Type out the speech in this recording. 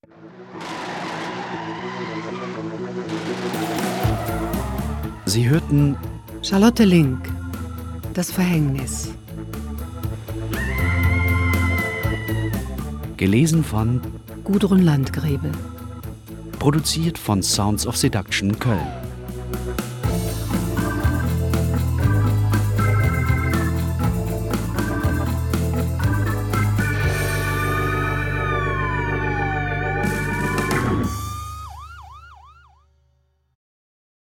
Sie hörten Charlotte Link, Das Verhängnis. Gelesen von Gudrun Landgräbe. Produziert von Sounds of Seduction Köln.